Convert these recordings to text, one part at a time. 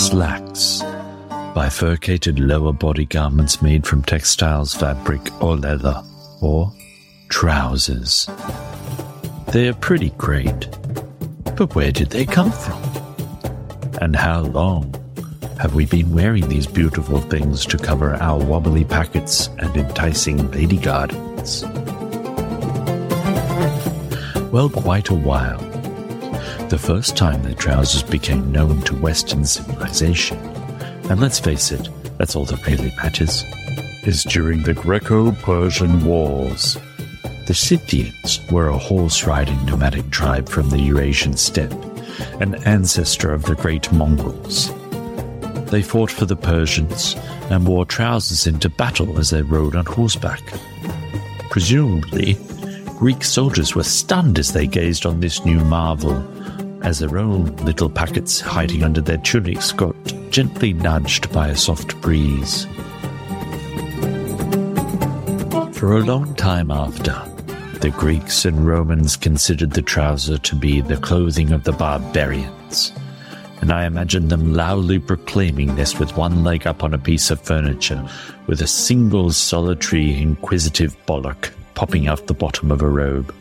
slacks, bifurcated lower body garments made from textiles, fabric, or leather, or trousers. They are pretty great, but where did they come from? And how long have we been wearing these beautiful things to cover our wobbly packets and enticing lady gardens? Well, quite a while. The first time that trousers became known to Western civilization, and let's face it, that's all that really matters, is during the Greco-Persian Wars. The Scythians were a horse-riding nomadic tribe from the Eurasian steppe, an ancestor of the great Mongols. They fought for the Persians and wore trousers into battle as they rode on horseback. Presumably, Greek soldiers were stunned as they gazed on this new marvel, as their own little packets hiding under their tunics got gently nudged by a soft breeze. For a long time after, the Greeks and Romans considered the trouser to be the clothing of the barbarians, and I imagine them loudly proclaiming this with one leg up on a piece of furniture, with a single solitary inquisitive bollock popping out the bottom of a robe.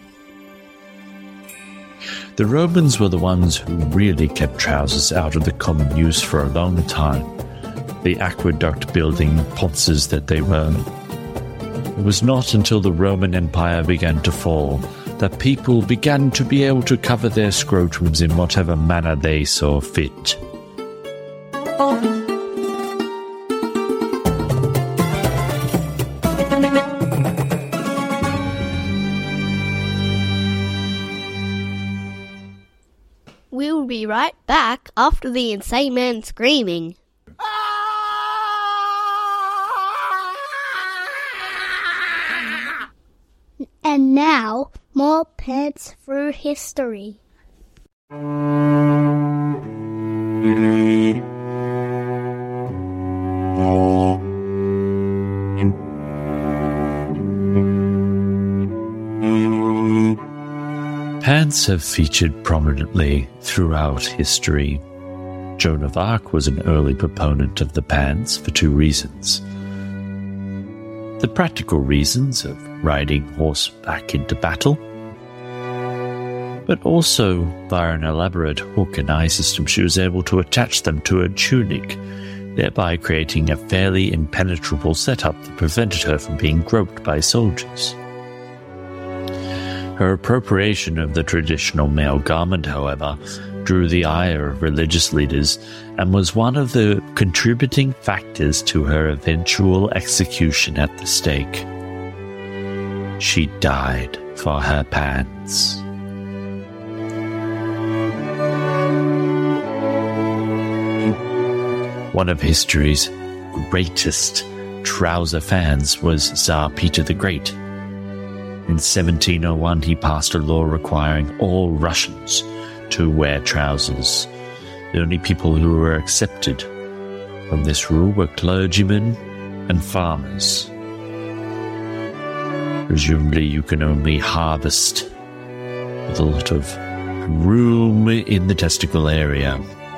The Romans were the ones who really kept trousers out of the common use for a long time, the aqueduct-building ponces that they were. It was not until the Roman Empire began to fall that people began to be able to cover their scrotums in whatever manner they saw fit. We'll be right back after the insane man screaming. And now, more Pants Through History. Pants have featured prominently throughout history. Joan of Arc was an early proponent of the pants for two reasons. The practical reasons of riding horseback into battle, but also via an elaborate hook and eye system she was able to attach them to her tunic, thereby creating a fairly impenetrable setup that prevented her from being groped by soldiers. Her appropriation of the traditional male garment, however, drew the ire of religious leaders and was one of the contributing factors to her eventual execution at the stake. She died for her pants. One of history's greatest trouser fans was Tsar Peter the Great. In 1701, he passed a law requiring all Russians to wear trousers. The only people who were accepted from this rule were clergymen and farmers. Presumably, you can only harvest with a lot of room in the testicle area.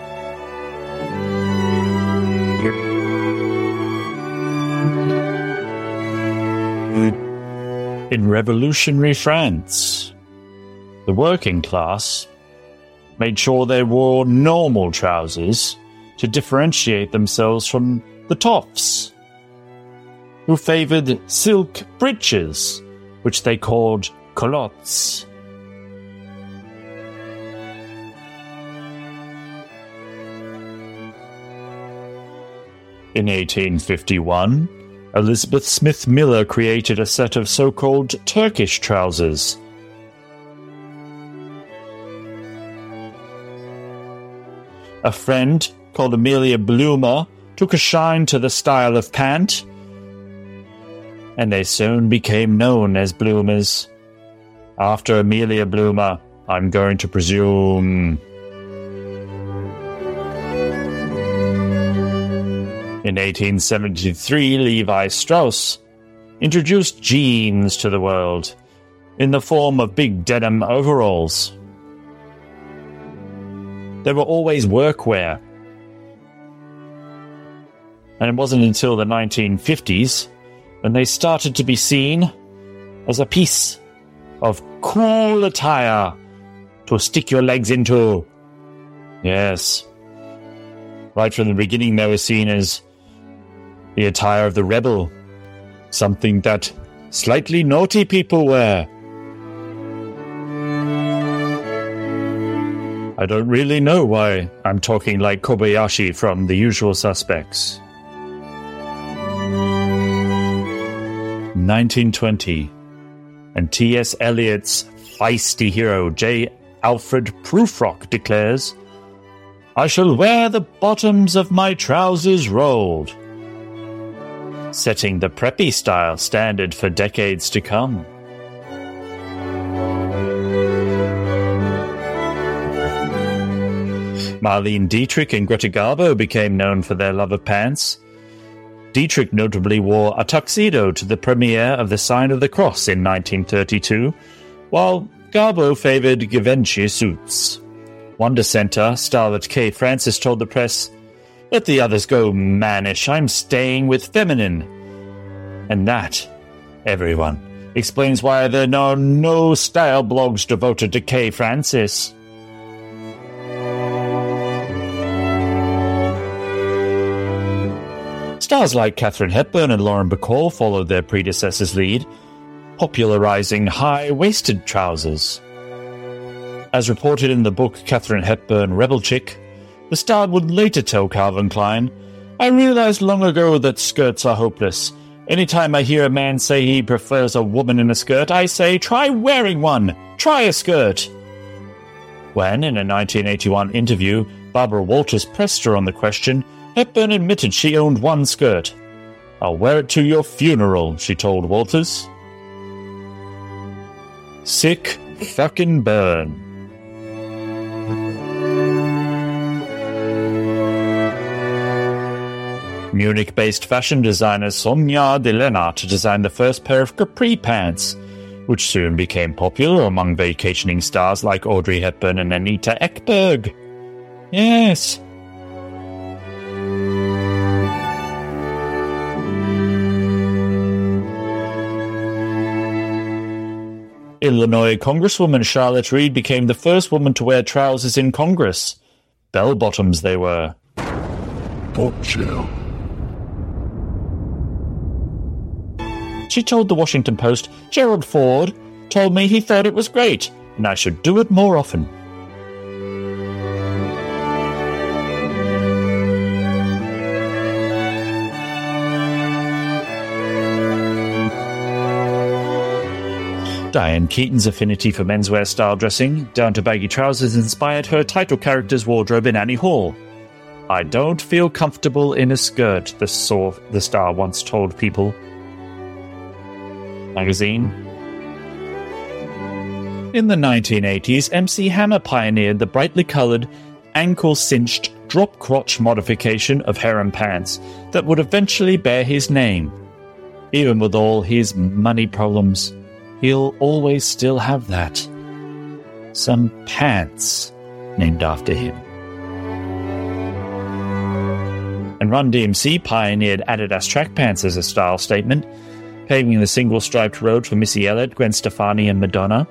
In revolutionary France, the working class made sure they wore normal trousers to differentiate themselves from the toffs, who favoured silk breeches, which they called culottes. In 1851, Elizabeth Smith Miller created a set of so-called Turkish trousers. A friend called Amelia Bloomer took a shine to the style of pant, and they soon became known as bloomers. After Amelia Bloomer, I'm going to presume. In 1873, Levi Strauss introduced jeans to the world in the form of big denim overalls. They were always workwear, And it wasn't until the 1950s when they started to be seen as a piece of cool attire to stick your legs into. Yes. Right from the beginning, they were seen as the attire of the rebel, something that slightly naughty people wear. I don't really know why I'm talking like Kobayashi from The Usual Suspects. 1920, and T.S. Eliot's feisty hero J. Alfred Prufrock declares, "I shall wear the bottoms of my trousers rolled," setting the preppy style standard for decades to come. Marlene Dietrich and Greta Garbo became known for their love of pants. Dietrich notably wore a tuxedo to the premiere of The Sign of the Cross in 1932, while Garbo favoured Givenchy suits. Wonder Center starlet Kay Francis told the press, "Let the others go mannish, I'm staying with feminine." And that, everyone, explains why there are no style blogs devoted to Kay Francis. Stars like Katharine Hepburn and Lauren Bacall followed their predecessors' lead, popularizing high-waisted trousers. As reported in the book Katharine Hepburn, Rebel Chick, the star would later tell Calvin Klein, "I realized long ago that skirts are hopeless. Anytime I hear a man say he prefers a woman in a skirt, I say, try wearing one! Try a skirt!" When, in a 1981 interview, Barbara Walters pressed her on the question, Hepburn admitted she owned one skirt. "I'll wear it to your funeral," she told Walters. Sick fucking burn. Munich-based fashion designer Sonja de Lennart designed the first pair of capri pants, which soon became popular among vacationing stars like Audrey Hepburn and Anita Ekberg. Yes. Illinois Congresswoman Charlotte Reed became the first woman to wear trousers in Congress. Bell-bottoms they were. Bombshell. She told the Washington Post, "Gerald Ford told me he thought it was great, and I should do it more often." Diane Keaton's affinity for menswear style dressing, down to baggy trousers, inspired her title character's wardrobe in Annie Hall. "I don't feel comfortable in a skirt," the star once told People magazine. In the 1980s, MC Hammer pioneered the brightly coloured, ankle-cinched, drop-crotch modification of harem pants that would eventually bear his name. Even with all his money problems, he'll always still have that. Some pants named after him. And Run DMC pioneered Adidas track pants as a style statement, paving the single-striped road for Missy Elliott, Gwen Stefani and Madonna.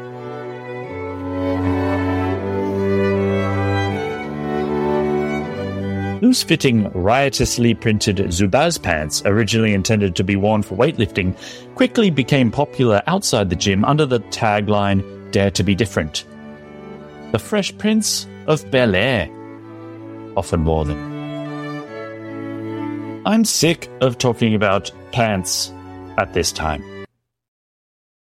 Loose-fitting, riotously printed Zubaz pants, originally intended to be worn for weightlifting, quickly became popular outside the gym under the tagline, "Dare to be different." The Fresh Prince of Bel-Air often wore them. I'm sick of talking about pants at this time.